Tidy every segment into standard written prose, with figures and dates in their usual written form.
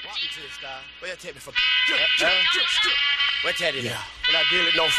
Walk me to the sky. Where you take me from? Where you take it? Yeah. When I deal with no.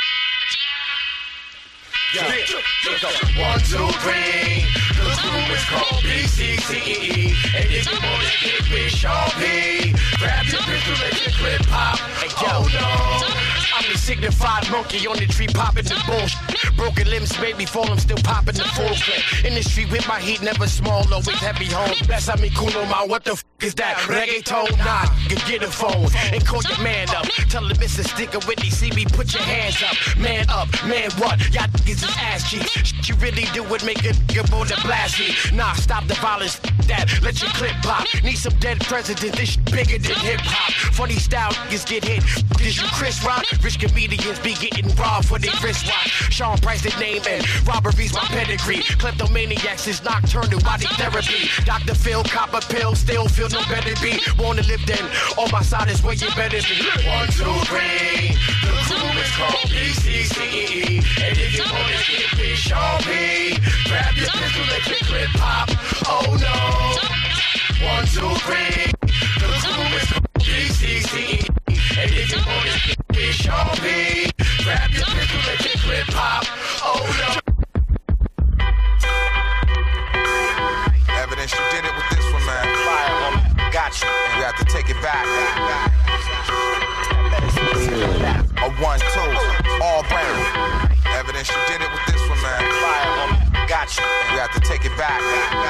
Yeah. 1, 2, 3. The crew is called BCCE. And if you wanna get with Sean P, grab your pistol, let your clip pop. And yo, no. I'm the signified monkey on the tree popping the bullshit. Broken limbs made me fall, I'm still popping the full clip. In the street with my heat, never small, always heavy home. Bless me Kuno, man, what the f is that? Reggaeton? Nah, you get a phone and call your man up. Tell him it's a sticker when they see me, put your hands up. Man up, man what? Y'all niggas is ass cheeks. You really do it, make a nigga more than blast me. Nah, stop the violence, that, let your clip pop. Need some dead presidents, this shit bigger than hip hop. Funny style niggas get hit. This you Chris Rock? Rich comedians be getting robbed for their wristwatch. Sean Price the name and robbery's my pedigree. Kleptomaniacs is nocturnal, body therapy. Dr. Phil, copper pill, still feel no better be. Wanna live then, on my side is where you better be. 1, 2, 3. The crew is called BCCE. And if you wanna get with Sean P, grab your pistol, let your clip pop. Oh no. 1, 2, 3. The crew is called BCCE. And if you wanna get with Sean P, grab your pistol, let your clip pop. Oh no. Evidence you did it with this one, man. Fire, woman. Got you. You have to take it back. A 1, 2, all brown. Evidence you did it with this one, man. Fire, woman. Got you. You have to take it back.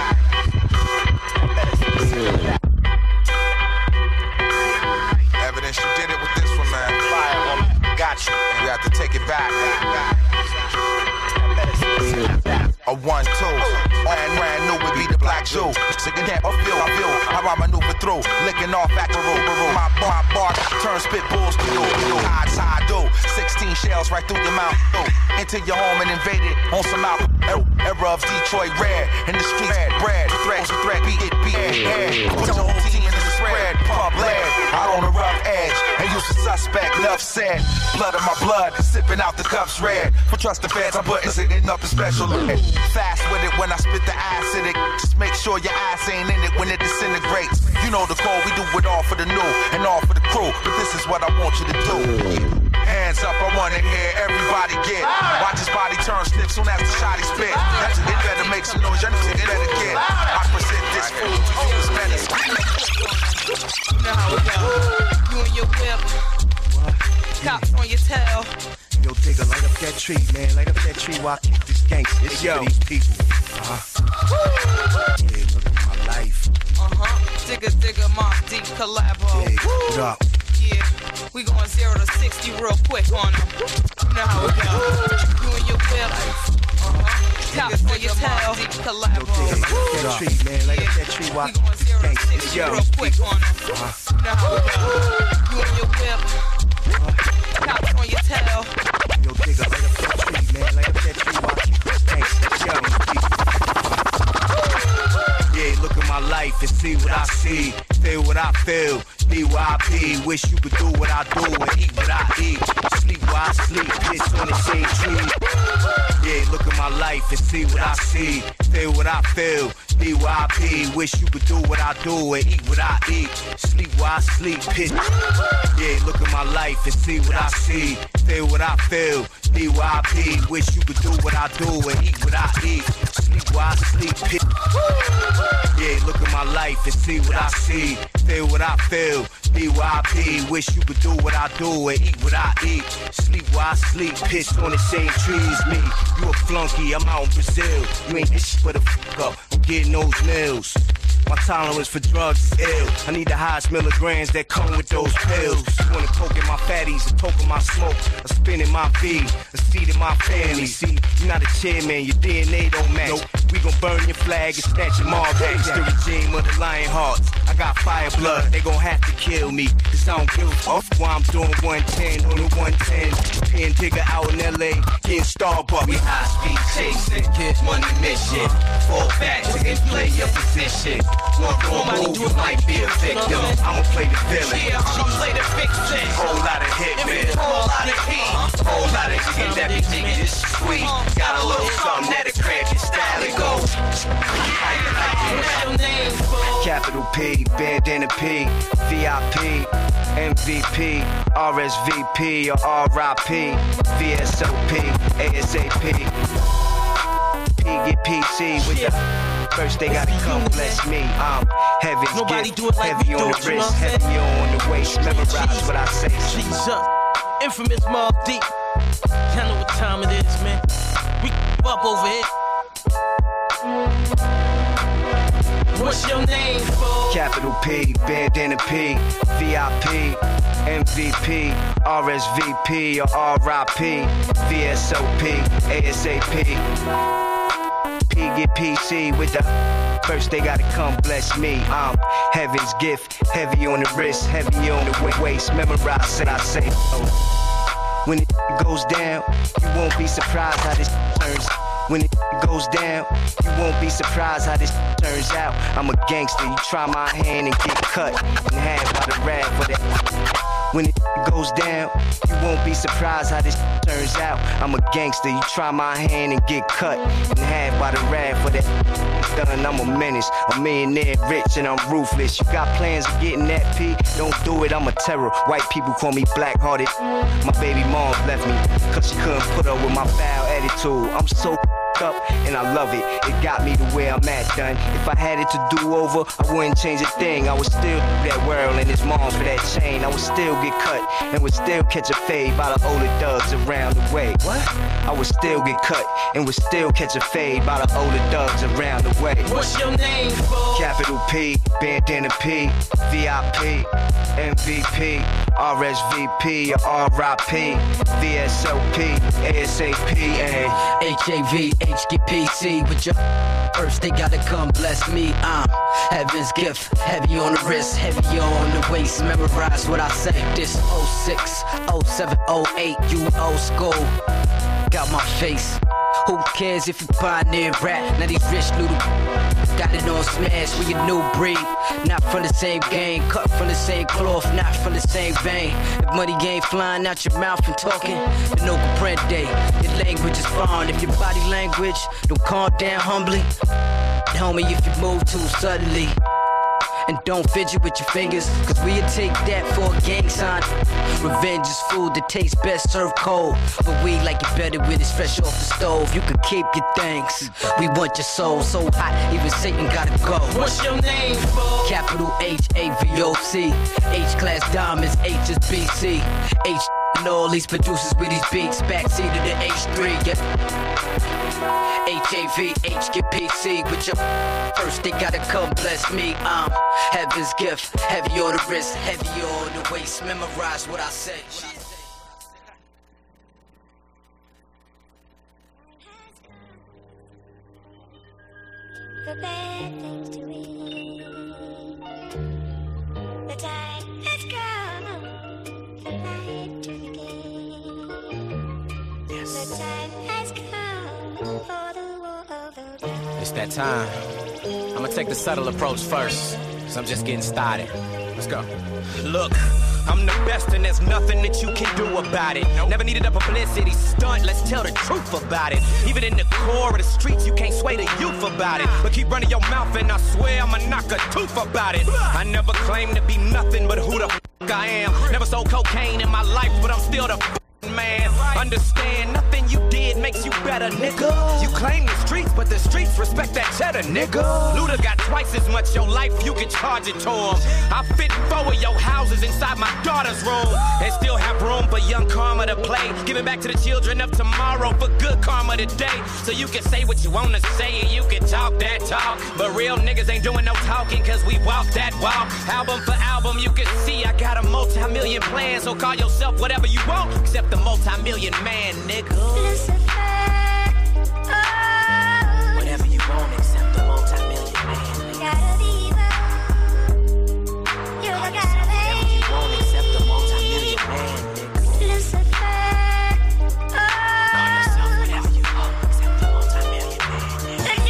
Evidence you did it with this one, man. Fire, woman. Got you. You have to take it back. A 1, 2, brand new would be the black Jew. Sick and I feel how I maneuver through, licking off Acro. My bar turn spit bulls to you. Odds I do. 16 shells right through your mouth. Into your home and invade it on some out. Era of Detroit rare in the streets. Bread, threat, beat it. Put your whole team in the spread. Pump lead out on the rough edge. And use the suspect. Enough said. Blood of my blood, sipping out the cups red. For trust the feds, I'm putting sitting up in special. Fast with it when I spit the acidic. Just make sure your ass ain't in it when it disintegrates. You know the code, we do it all for the new and all for the crew. But this is what I want you to do. Hands up, I wanna hear everybody get. Watch his body turn stiff soon as the shotty spit. That's it, better make some noise, you better get. I present this food to you as menace. You know how it go. You and your whip. Cops on your tail. Yo, digger, light up that tree, man. Light up that tree while I keep this gangsta. It's for these people. Yeah, look at my life. Digger, Mob Deep collabo. Yeah, what up? Yeah, we going 0 to 60 real quick on them. You know how it go. You and your whip. Cops on your tail. Deep Yo, collabo. digger, light up that tree, man. Light up that tree while I We going keep 0 to this 60 gangsta. real quick on them. You know how it go. You and your whip. Cops on your tail. Yo, digger, light up that tree, man. Light up that tree while I keep this gangsta. Yeah, look at my life and see what I see. Feel what I feel. Be where I be. Wish you could do what I do and eat what I eat. Sleep where I sleep. Piss on the shade tree. Yeah, look at my life and see what I see. Feel what I feel. Be where I be. Wish you could do what I do and eat what I eat. Sleep where I sleep. Piss. Yeah, look at my life and see what I see. Feel what I feel. Be where I be. Wish you could do what I do and eat what I eat. Sleep where I sleep. Piss. Yeah, look at my life and see what I see. Feel what I feel. Be where I be. Wish you could do what I do and eat what I eat. Sleep where I sleep. Piss on the same tree as me. You a flunky, I'm out in Brazil. You ain't this shit for the fuck up. I'm getting those meals. My tolerance for drugs is ill. I need the highest milligrams that come with those pills. You wanna poke at my fatties, a toke of my smoke, a spin in my V, a seed in my family. See, you're not a chairman, your DNA don't match. Nope. We gon' burn your flag and snatch your mark. It's the regime of the lion hearts. I got fire blood, they gon' have to kill me. Cause I don't give a fuck why I'm doing 110 on the 110. Pin digger out in LA, getting Starbucks. We high speed chasing, money mission. Fall back and play your position. Walk on move, you might be a victim. I'ma play the villain. Yeah, I'ma play the fiction. Whole lot of hitmen, whole lot of heat, whole lot of shit that be thinking is sweet. Got a little something that'll cramp your style and go. What's your name, fool? Capital P, P, bandana P, VIP, MVP, RSVP or RIP, VSOP, ASAP. P get PC with the first they gotta come bless me. Heaven's Nobody gift, do it like heavy we on do the it, you know wrist, what I'm heavy on the waist. Memorize what I say. Jesus, infamous Mob Deep. Y'all know what time it is, man. We up over here. What's your name, fool? Capital P, bandana P, VIP, MVP, RSVP or RIP, VSOP, ASAP. P get PC with the first they gotta come bless me. Heaven's gift, heavy on the wrist, heavy on the waist. Memorize what I say. When it goes down, you won't be surprised how this turns. When it goes down, you won't be surprised how this turns out. I'm a gangster, you try my hand and get cut in half by the rag for that. When it goes down, you won't be surprised how this turns out. I'm a gangster, you try my hand and get cut in half by the rag for that. Done, I'm a menace, a millionaire rich and I'm ruthless. You got plans of getting that P? Don't do it, I'm a terror. White people call me black-hearted. My baby mom left me, cause she couldn't put up with my foul attitude. I'm so up and I love it. It got me to where I'm at, done. If I had it to do over, I wouldn't change a thing. I would still do that whirl and his mom for that chain. I would still get cut and would still catch a fade by the older thugs around the way. What? I would still get cut and would still catch a fade by the older thugs around the way. What's your name, fool? Capital P, bandana P, VIP, MVP, RSVP or RIP, VSOP, ASAP, and HAV, H get PC with your first they gotta come bless me. Heaven's gift, heavy on the wrist, heavy on the waist. Memorize what I say. This 06, 07, 08, you old school. Got my face. Who cares if you pioneer rap? Now these rich little got it on smash. We a new breed, not from the same game, cut from the same cloth, not from the same vein. If money ain't flying out your mouth and talking, then no comprende. Your language is foreign. If your body language don't calm down humbly, homie, if you move too suddenly. And don't fidget with your fingers, cause we'll take that for a gang sign. Revenge is food that tastes best served cold, but we like it better when it's fresh off the stove. You can keep your things, we want your soul so hot, even Satan gotta go. What's your name, fool? Capital H-A-V-O-C, H-class diamonds, H is BC, H and all these producers with these beats, backseat of the H3, yeah. H-A-V, H get PC with your first they gotta come bless me. Heaven's gift, heavy on the wrist, heavy on the waist. Memorize what I say. The bad things to eat. The time has come. The light to begin. Yes. The time has come for the war of the dark. It's that time. I'm gonna take the subtle approach first, cause I'm just getting started. Let's go. Look, I'm the best and there's nothing that you can do about it. Never needed a publicity stunt, let's tell the truth about it. Even in the core of the streets, you can't sway the youth about it. But keep running your mouth and I swear I'ma knock a tooth about it. I never claimed to be nothing but who the f*** I am. Never sold cocaine in my life, but I'm still the man. Understand, nothing you did makes you better, nigga. You claim the streets, but the streets respect that cheddar, nigga. Luda got twice as much your life, you can charge it to him. I fit 4 of your houses inside my daughter's room, and still have room for young karma to play. Giving back to the children of tomorrow for good karma today. So you can say what you wanna say and you can talk that talk, but real niggas ain't doing no talking cause we walk that walk. Album for album, you can see I got a multi-million plan. So call yourself whatever you want, except the multi-million man, nigga. Lucifer, oh, Whatever you want, except the multi-million man, nigga. God of evil, you're the God of Whatever you hate. want, except the multi-million man, nigga. Lucifer, Call yourself oh, whatever you want, except the multi-million man, nigga. the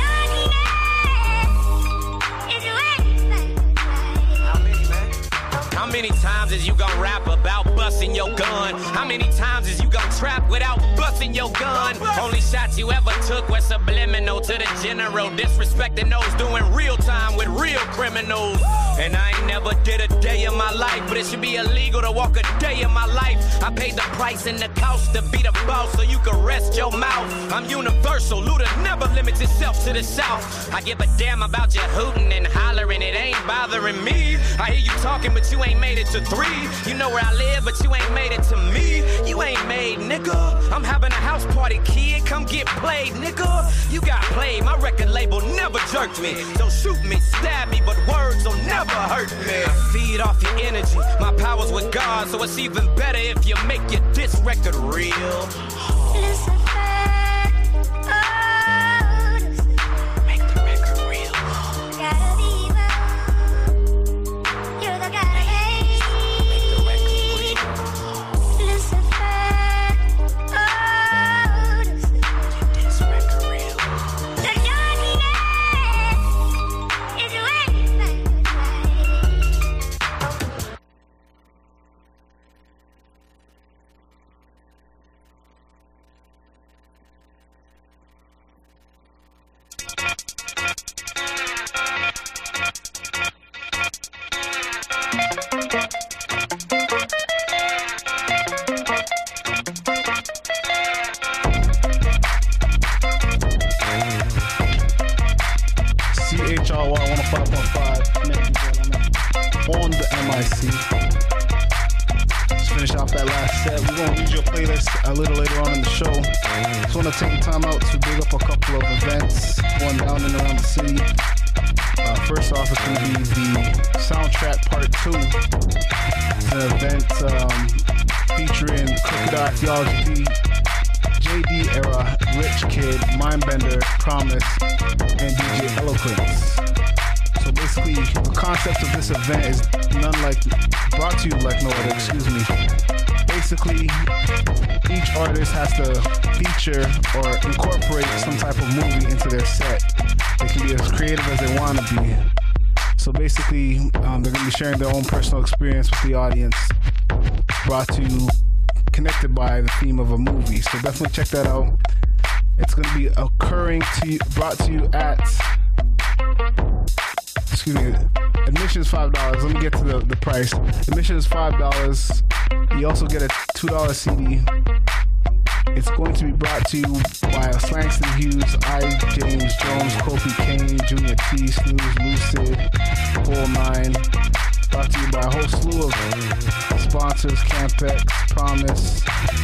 darkness is waiting. How many, man? How many times is you gon' rap about busting your gun? How many times is you gon' trap without busting your gun? Only shots you ever took were subliminal to the general. Disrespecting those doing real time with real criminals. And I ain't never did a day in my life, but it should be illegal to walk a day in my life. I paid the price and the cost to be the boss so you can rest your mouth. I'm universal, Luda never limits itself to the South. I give a damn about you hooting and hollering, it ain't bothering me. I hear you talking, but you ain't made it to 3. You know where I live, but you ain't made it to me. You ain't made, nigga. I'm having a house party, kid, come get played, nigga. You got played, my record label never jerked me. Don't shoot me, stab me, but words will never hurt me. I feed off your energy, my power's with God, so it's even better if you make your diss record real. Make the record real. Gotta be one. You're the God I hate. Make the record real. Lucifer. Oh, Lucifer. Diss record real. The darkness is waiting by your side. CHRY 105.5 on the MIC. Just finish off that last set. We're going to read your playlist a little later on in the show. Just want to take the time out to big up a couple of events going down and around the city. First off, it's going to be the Soundtrack Part 2. It's an event featuring Crooked Eye Theology, JD Era, Rich Kid, Mindbender, Promise, and DJ Eloquence. So basically, the concept of this event is brought to you like no other, Basically, each artist has to feature or incorporate some type of movie into their set. They can be as creative as they want to be. So basically, they're going to be sharing their own personal experience with the audience, brought to you, connected by the theme of a movie. So definitely check that out. It's going to be brought to you at, admission is $5. Let me get to the price. Admission is $5. You also get a $2 CD. It's going to be brought to you by Slangston Hughes, I. James Jones, Kofi Kane, Junior T, Snooze, Lucid, Whole 9. Brought to you by a whole slew of sponsors: Campex, Promise,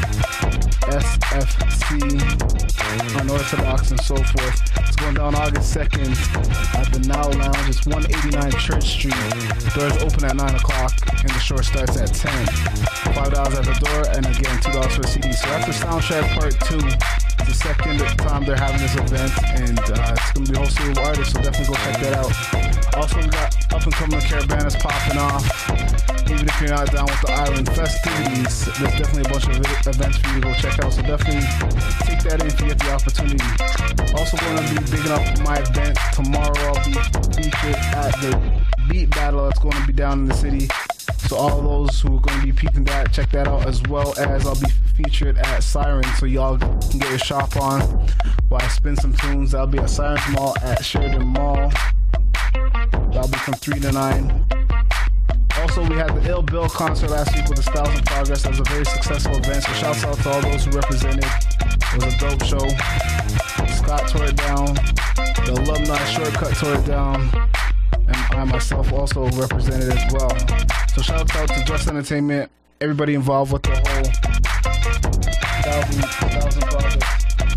SFC, Unorthodox, and so forth. It's going down August 2nd at the Now Lounge. It's 189 Church Street. Doors open at 9 o'clock and the show starts at 10. $5 at the door, and again $2 for the CD. So that's the Soundtrack Part 2. It's the second time they're having this event, and it's going to be a whole slew of artists, so definitely go check that out. Also, we got up and coming Caravanas popping off. Even if you're not down with the island festivities, there's definitely a bunch of events for you to go check out, so definitely take that in if you get the opportunity. Also going to be bigging up my event tomorrow. I'll be featured at the Beat Battle that's going to be down in the city. So all those who are going to be peeping that, check that out, as well as I'll be featured at Siren, so y'all can get your shop on while I spin some tunes. That'll be at Sirens Mall at Sheridan Mall. That'll be from 3 to 9. Also, we had the Ill Bill concert last week with the Styles in Progress. That was a very successful event, so shouts out to all those who represented. It was a dope show. Scott tore it down. The Alumni Shortcut tore it down. And I myself also represented as well. So shout out to Just Entertainment, everybody involved with the whole Styles in Progress.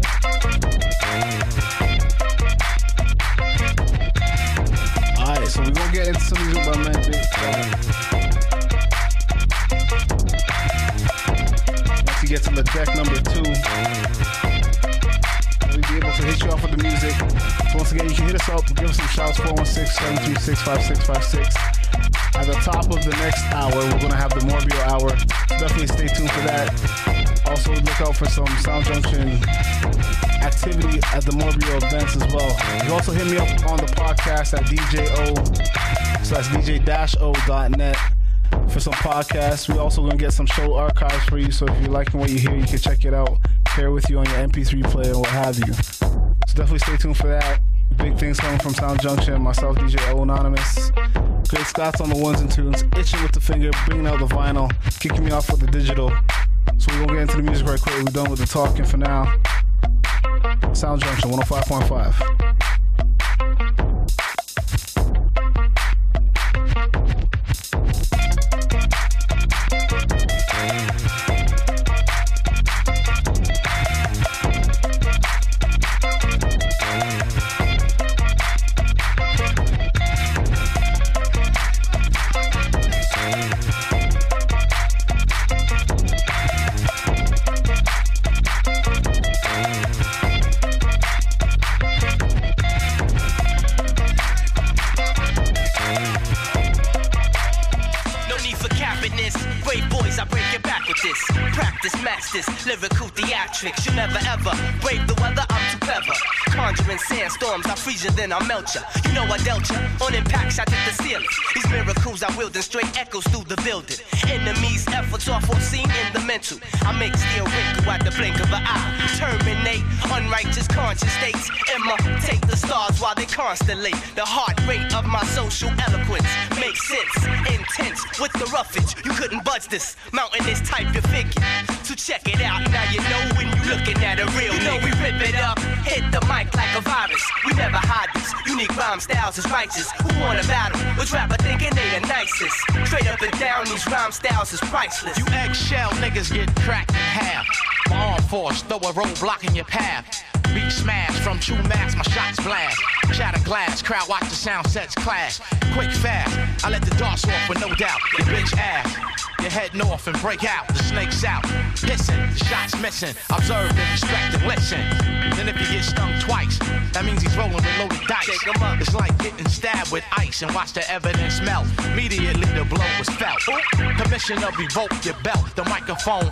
Alright, so we're gonna get into some music by man. Once you get to the deck number 2, we'll be able to hit you off with the music. So once again, you can hit us up, give us some shouts, 416-736-5656. At the top of the next hour, we're gonna have the Morbio Hour. So definitely stay tuned for that. Also, look out for some Sound Junction activity at the Morbio events as well. You can also hit me up on the podcast at dj-o.net for some podcasts. We're also going to get some show archives for you, so if you're liking what you hear, you can check it out, share it with you on your MP3 player and what have you. So definitely stay tuned for that. Big things coming from Sound Junction. Myself, DJ O Anonymous. Great Scott's on the ones and twos. Itching with the finger, bringing out the vinyl, kicking me off with the digital. So we're gonna get into the music right quick. We're done with the talking for now. Sound Junction 105.5. Lyrical theatrics, you never ever brave the weather, I'm too clever. Conjuring sandstorms, I freeze you, then I melt ya. You know I dealt ya, on impacts I did the ceiling. These miracles I wield in straight echoes through the building. Enemies' efforts are foreseen in the mental. I make steel wrinkle at the blink of an eye. Terminate unrighteous conscious states. Imitate the stars while they constellate. The heart rate of my social eloquence makes sense, intense with the roughage. You couldn't budge this mountainous type you figure. So check it out, now you know when you looking at a real nigga. You know we rip it up, hit the mic like a virus. We never hide this, unique rhyme styles is righteous. Who wanna battle? Which rapper thinking they the nicest? Straight up and down, these rhyme styles is priceless. You eggshell niggas get cracked in half. My arm force, throw a roadblock in your path. Beat smash from true max, my shots blast. Shatter glass, crowd watch the sound sets clash. Quick fast, I let the darts off with no doubt. Your bitch ass, you head north and break out. The snake's out, pissing, the shot's missing. Observe and respect and listen. Then if you get stung twice, that means he's rolling with loaded dice. It's like getting stabbed with ice and watch the evidence melt. Immediately the blow was felt. Permission to revoke your belt. The microphone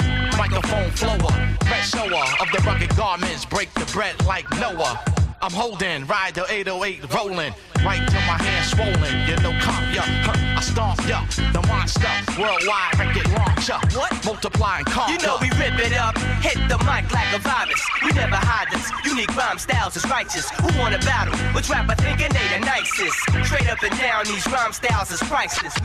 flower. Red shower of the rugged garments break the bread like Noah. I'm holding, ride the 808 rolling, right till my hands swollen. You know, comp ya, I stomp ya, the monster, worldwide record launcher. What? Multiply and conquer. You know we rip it up, hit the mic like a virus. We never hide this, unique rhyme styles is righteous. Who wanna battle? Which rapper thinking they the nicest? Straight up and down, these rhyme styles is priceless.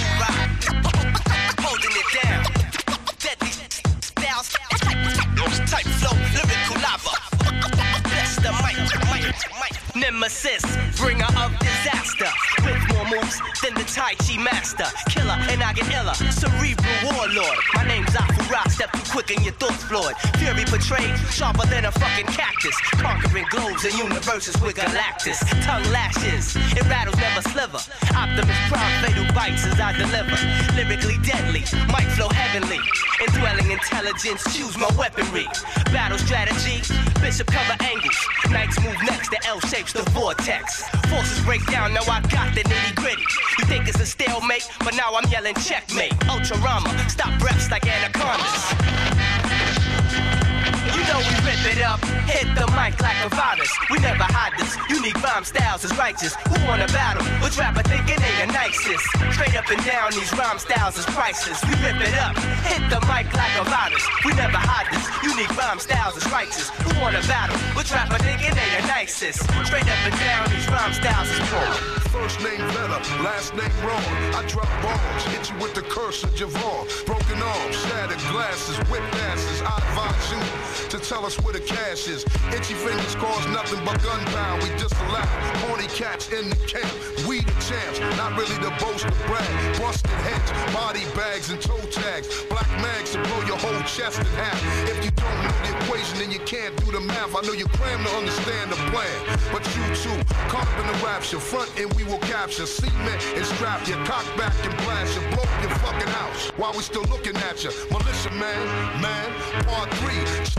Holding it down, deadly styles, type flow, lyrical lava. Bless the mic. Nemesis, bringer of disaster. With more moves than the Tai Chi master. Killer, and I get iller. Cerebral warlord. My name's Afura, step too quick and your thoughts floored. Fury portrayed, sharper than a fucking cactus. Conquering globes and universes with Galactus. Tongue lashes, it rattles, never sliver. Optimus Prime, fatal bites as I deliver. Lyrically deadly, mic flow heavenly. Indwelling intelligence, choose my weaponry. Battle strategy, bishop cover angles. Knights move next, the L shapes the vortex. Forces break down, now I got the nitty gritty. You think it's a stalemate, but now I'm yelling checkmate. Ultra Rama, stop breaths like anacondas. You know we rip it up, hit the mic like a virus. We never hide this, unique rhyme styles is righteous. Who wanna battle? Which rapper thinking they the nicest? Straight up and down, these rhyme styles is priceless. We rip it up, hit the mic like a virus. We never hide this, unique rhyme styles is righteous. Who wanna battle? Which rapper thinking they the nicest? Straight up and down, these rhyme styles is poor. First name better, last name wrong. I drop bombs, hit you with the curse of Javon. Broken arms, shattered glasses, whip asses. I advise you to tell us where the cash is. Itchy fingers cause nothing but gunpowder. We just allow horny cats in the camp. We the champs, not really the boast of brag. Busted heads, body bags and toe tags. Black mags to blow your whole chest in half. If you don't know the equation, then you can't do the math. I know you cram to understand the plan, but you too, caught up in the rapture. Front and we will capture. Cement and strap your cock back and blast you. Blow your fucking house while we still looking at you. Militia man, part 3.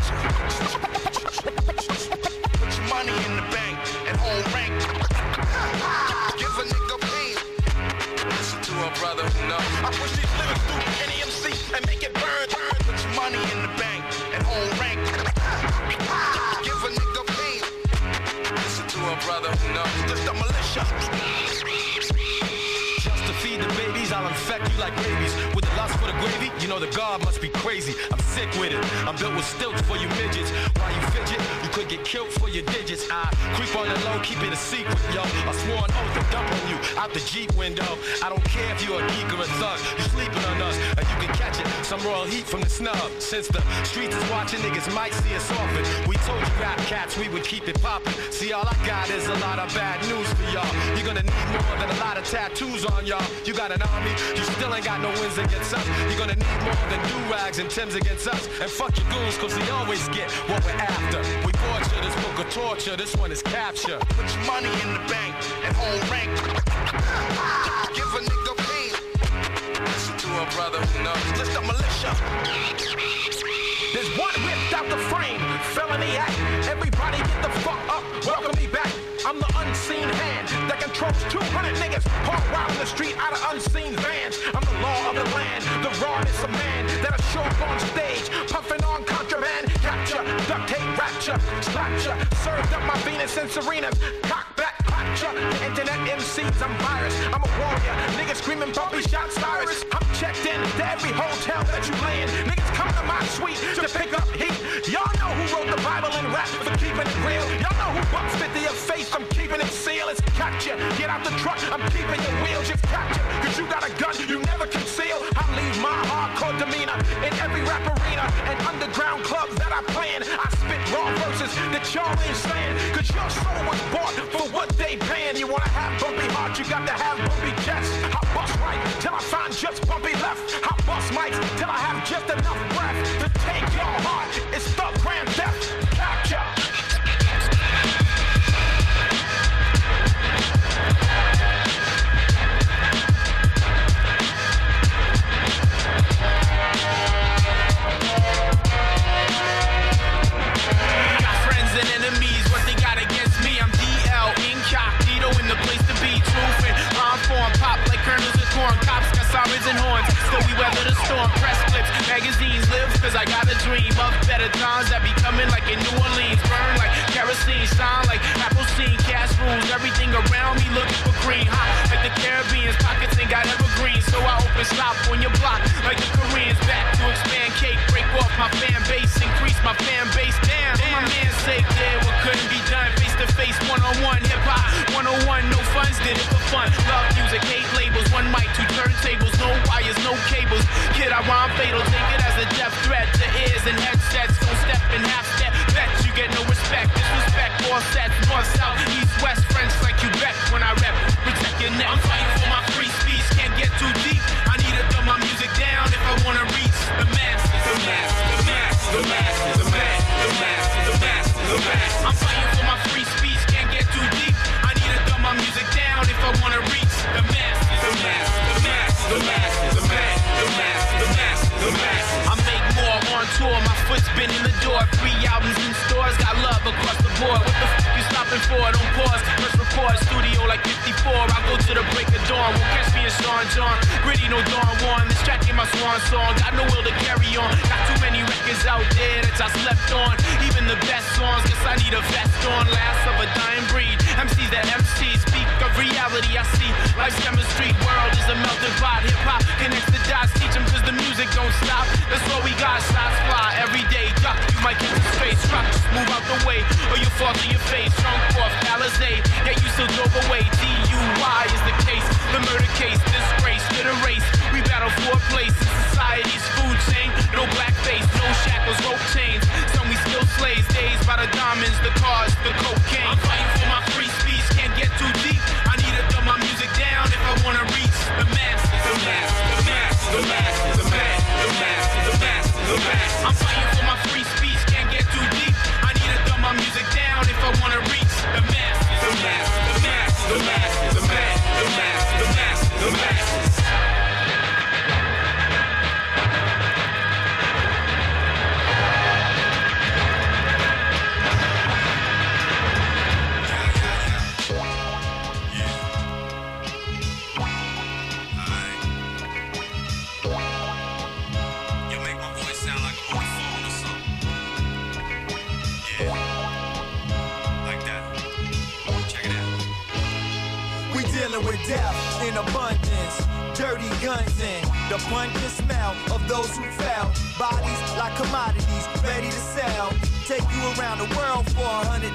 Put your money in the bank and hold rank. Give a nigga pain. Listen to a brother who knows. I push these lyrics through any MC and make it burn. Put your money in the bank and hold rank. Give a nigga pain. Listen to a brother who knows. Just a militia. Just to feed the babies, I'll infect infect you like rabies. With the lust for the gravy, you know the God must be crazy. I'm sick with it. I'm built with stilts for you midgets. While you fidget, you could get killed for your digits. I creep on the low, keep it a secret, yo. I swore an oath to dump on you out the Jeep window. I don't care if you're a geek or a thug. You sleeping on us, and you can catch it. Some royal heat from the snub. Since the streets is watching, niggas might see us often. We told you rap cats we would keep it poppin'. See, all I got is a lot of bad news for y'all. You're gonna need more than a lot of tattoos on y'all. You got an army, you still ain't got no wins against us. You're gonna need more than do-rags and Timbs against us. And fuck your goons, cause we always get what we're after. We torture, this book of torture, this one is capture. Put your money in the bank and hold rank. Give a nigga pain. Listen to a brother who knows. List the militia. There's one ripped out the frame, felony act. Everybody get the fuck up, welcome me back. I'm the unseen hand that controls 200 niggas hard wild in the street out of unseen vans. I'm the law of the land, the rawness of man that'll show up on stage, puffing on contraband. Capture, duct tape, rapture, slapture. Served up my Venus and Serenas, cock back, clapture. The internet MCs, I'm virus, I'm a warrior. Niggas screaming bumpy shot Cyrus. I'm checked in to every hotel that you lay in. Niggas come to my suite to pick up heat. Y'all know who wrote the Bible and rap for keeping it real. Y'all know who bucks 50 your face, I'm keeping it sealed. It's capture, get out the truck, I'm keeping your wheels. Just capture, cause you got a gun you never conceal. I leave my hardcore demeanor in every rap arena and underground clubs that I play in. I spit raw verses that y'all ain't saying, cause your soul was bought for what they paying. You wanna have bumpy heart, you got to have bumpy chest. I bust right till I find just bumpy left. I bust mics till I have just enough breath to take your heart. It's the grand theft. Capture. Enemies, what they got against me? I'm DL, incognito in the place to be. Truth and rhyme form, pop like kernels of corn. Cops got sirens and horns, so we weather the storm. Press clips, magazines live, cause I got a dream of better times that be coming like in New Orleans. Burn like kerosene, shine like apple scene. Cash rules, everything around me looking for green. Hot like the Caribbeans, pockets ain't got evergreen. So I open stop on your block like the Koreans. Back to expand cake, break off my fan base, increase my fan base. Damn, my man say did what couldn't be done. Face to face, one-on-one, hip-hop 101, no funds, did it for fun. Love music, hate labels, one mic, two turntables, no wires, no cables. Kid, I rhyme fatal, take it as a death threat to ears and headsets. Don't step in half step, bet you get no respect. Disrespect, all sets, north, south, east, west, French like you bet. When I rap, protect your neck. I'm fighting for my free speech, can't get too deep. I need to dumb my music down if I wanna reach the masses. The masses, the masses, the masses, the masses, the masses, the masses, the masses. I'm fighting for my free speech, can't get too deep. I need to dumb my music down if I wanna reach the masses. The masses, the masses, the masses, the masses, the masses, the masses, the masses. I make more on tour, my foot's been in the door. 3 albums in stores, got love across the board. What the f you stopping for? Don't pause, let's record. Studio like 54, I go to the break of dawn. Won't catch me in Sean John, gritty no Dawn Juan. This track ain't my swan song, got no will to carry on. Got too many records out there that I slept on. Even the best songs, guess I need a vest on. Last of a dying breed, MCs that MCs speak of reality. I see life's chemistry, world is a melting pot. Hip-hop connects the dots, teach them cause the music don't stop. That's all we got, shots fly every day. Duck, you might get the space, truck, just move out the way, or you fall to your face. Drunk off Alizé, yet you still drove away. DUI is the case, the murder case, disgrace to the race. We battle for a place in society's food chain. No blackface, no shackles, rope chains. Some we still slaves, days by the diamonds, the cars, the cocaine. I'm fighting for my free speech, can't get too deep. I need to dumb my music down if I wanna reach the masses. The masses, the masses, the masses, the masses, the masses, the masses, the masses. I'm fighting for my free speech, can't get too deep. I need to dumb my music down if I wanna reach the masses. The masses, the masses, the masses, the masses, the masses, the masses, the masses. With death in abundance, dirty guns and the pungent smell of those who fell. Bodies like commodities, ready to sell. Take you around the world for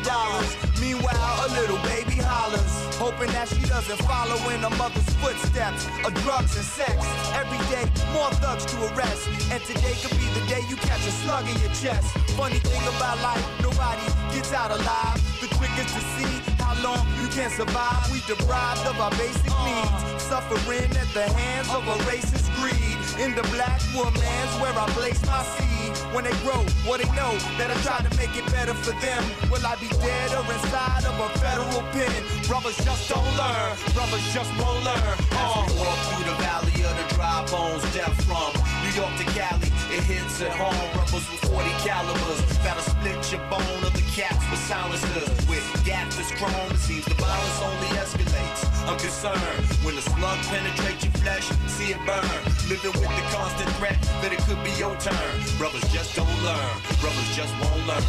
$100. Meanwhile, a little baby hollers, hoping that she doesn't follow in her mother's footsteps of drugs and sex. Every day, more thugs to arrest. And today could be the day you catch a slug in your chest. Funny thing about life, nobody gets out alive. The trick is to see how long you can survive. We deprived of our basic needs, suffering at the hands of a racist greed. In the black woman's where I place my seed. When they grow, what they know, that I try to make it better for them. Will I be dead or inside of a federal pen? Brothers just don't learn, brothers just won't learn. As we walk through the valley of the dry bones, death from New York to Cali, it hits at home. Rebels with 40 calibers, that'll split your bone. Of the cats with silencers, with gapless chrome. It seems the violence only escalates. I'm concerned when the slug penetrates your flesh, see it burn. Living with the constant threat that it could be your turn. Brothers just don't learn, brothers just won't learn.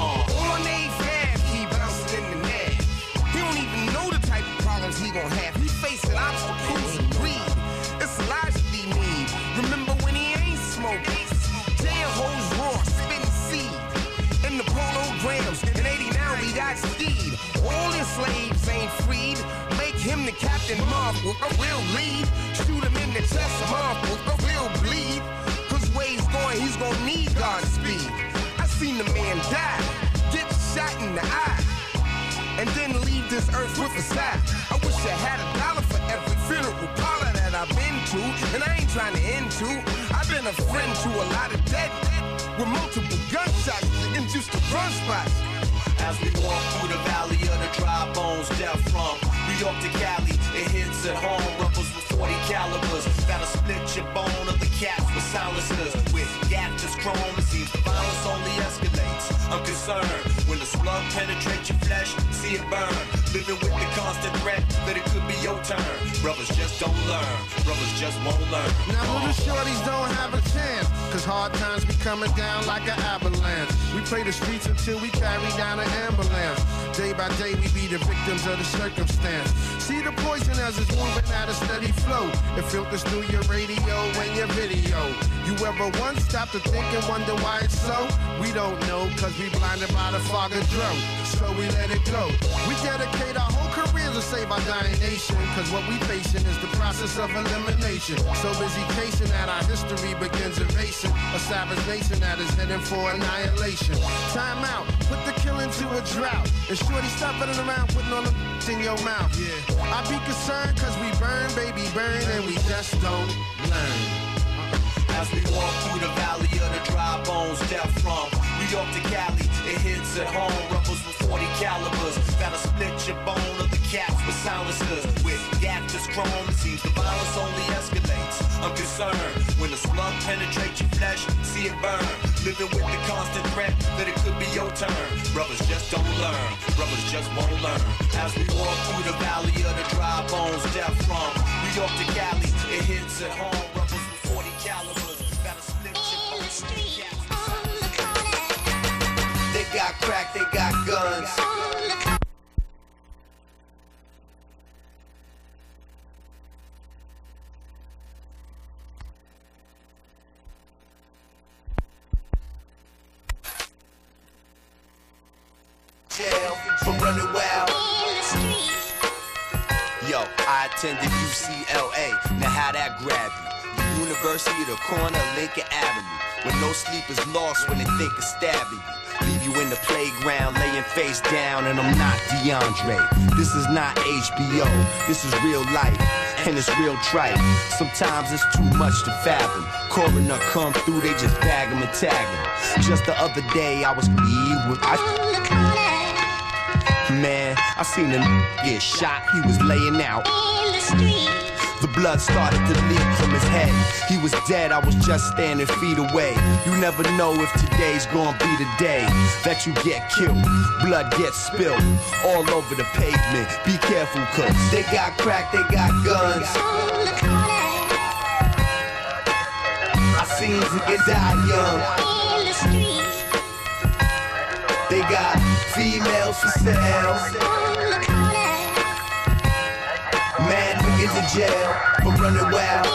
On they fab, he bouncing in the net. He don't even know the type of problems he gon' have. He facing obstacles and greed. It's logically need. Remember when he ain't smoking? Jam hoes raw, spitting seed. In the polograms, in 80 now we got Steve. All his slaves ain't freed. Make him the captain, motherfucker, will lead. Shoot him in the chest, motherfucker, will bleed. Cause where he's going, he's gonna need God's speed. I seen the man die, get shot in the eye, and then leave this earth with a sigh. I wish I had $1 for every funeral parlor that I've been to, and I ain't trying to end to. I've been a friend to a lot of dead with multiple gunshots induced to run spots. As we walk through the valley of the dry bones, death from New York to Cali, it hits at home. Rebels with 40 calibers, that'll split your bone. Of the cats with silencers, with gapless chrome. It seems the violence only escalates. I'm concerned when the slug penetrates your flesh, see it burn. Living with the constant threat that it could be your turn. Brothers just don't learn, brothers just won't learn. Now little shorties don't have a chance, cause hard times be coming down like an avalanche. We play the streets until we carry down an ambulance. Day by day we be the victims of the circumstance. See the poison as it's moving at a steady flow. It filters through your radio and your video. You ever once stop to think and wonder why it's so? We don't know, cause we blinded by the fog of drum. So we let it go. We dedicate our whole careers to save our dying nation, cause what we facing is the process of elimination. So busy chasing that our history begins erasing a savage nation that is heading for annihilation. Time out, put the killing to a drought. And shorty stop running around putting on the in your mouth. Yeah, I be concerned cause we burn, baby, burn, and we just don't learn. As we walk through the valley of the dry bones, death from New York to Cali, it hits at home. Rebels with 40 calibers, that'll split your bone. Of the cats with silencers, with gapless chrome. It seems the violence only escalates. I'm concerned when the slug penetrates your flesh, see it burn. Living with the constant threat that it could be your turn. Brothers just don't learn, brothers just won't learn. As we walk through the valley of the dry bones, death from New York to Cali, it hits at home. Rebels with 40 calibers, that'll split your bone. They got crack, they got guns. For running wild. Yo, I attended UCLA, now how that grab you? University of the corner, Lincoln Avenue, where no sleep is lost when they think of stabbing you. Leave you in the playground, laying face down, and I'm not DeAndre. This is not HBO, this is real life, and it's real trite. Sometimes it's too much to fathom. Coroner come through, they just bag him and tag him. Just the other day, I was man, I seen him get shot, he was laying out in the street. The blood started to leak from his head. He was dead, I was just standing feet away. You never know if today's gonna be the day that you get killed. Blood gets spilled all over the pavement. Be careful, cause they got crack, they got guns. I seen niggas die young in the street. They got females for sales. Mad niggas into jail for running wild.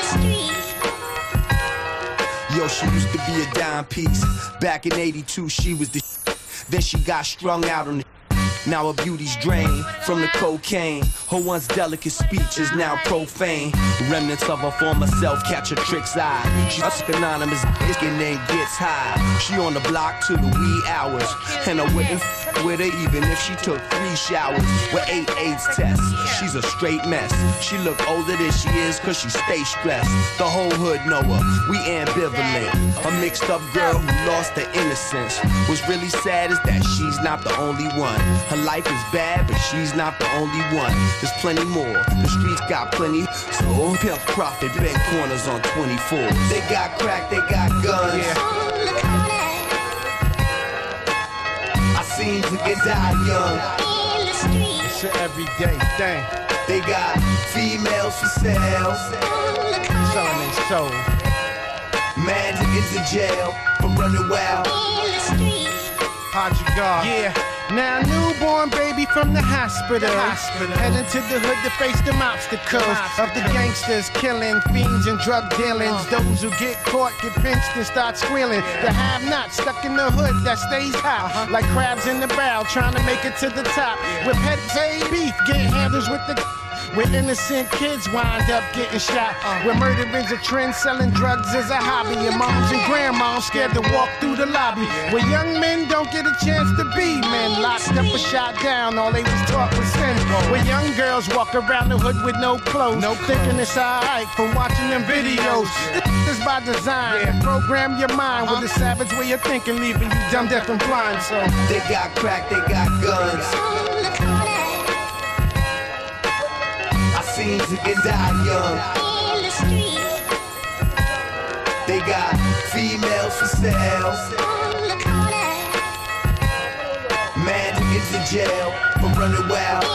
Yo, she used to be a dime piece. Back in 82, she was the then she got strung out on the now her beauty's drained from the cocaine. Her once delicate speech is now profane. Remnants of her former self catch her trick's eye. She's anonymous and then gets high. She on the block till the wee hours, and I wouldn't with her even if she took 3 showers with 8 AIDS tests. She's a straight mess. She look older than she is cause she stay stressed. The whole hood know her, we ambivalent. A mixed up girl who lost her innocence. What's really sad is that she's not the only one. Her life is bad, but she's not the only one. There's plenty more. The streets got plenty. So pimp profit, bend corners on 24. They got crack, they got guns. Yeah. I seen to get die young. It's an everyday thing. They got females for sale. Selling their soul. Man to get to jail for running wild. How'd you go? Yeah. Now newborn baby from the hospital. Heading to the hood to face them obstacles of the gangsters killing fiends and drug dealings. Those who get caught get pinched and start squealing. The have-nots stuck in the hood that stays hot like crabs in the barrel trying to make it to the top. With pet beef, get handles with the where innocent kids wind up getting shot. Where murder is a trend, selling drugs is a hobby. Your moms and grandmoms scared to walk through the lobby. Where young men don't get a chance to be men. Locked up or shot down, all they was taught was sin. Where young girls walk around the hood with no clothes, thinking it's alright from watching them videos. This is by design. Program your mind with a savage way of thinking, leaving you dumb, deaf, and blind. So they got crack, they got guns. Seems to get die young. In the street. They got females for sale. Man to get to jail for running wild.